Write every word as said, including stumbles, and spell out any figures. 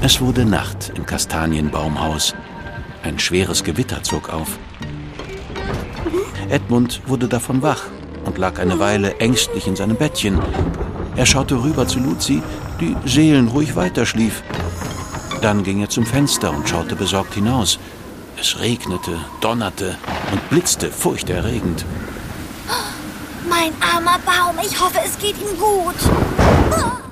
Es wurde Nacht im Kastanienbaumhaus. Ein schweres Gewitter zog auf. Edmund wurde davon wach und lag eine Weile ängstlich in seinem Bettchen. Er schaute rüber zu Luzi, die seelenruhig weiterschlief. Dann ging er zum Fenster und schaute besorgt hinaus. Es regnete, donnerte und blitzte furchterregend. Mein armer Baum, ich hoffe, es geht ihm gut.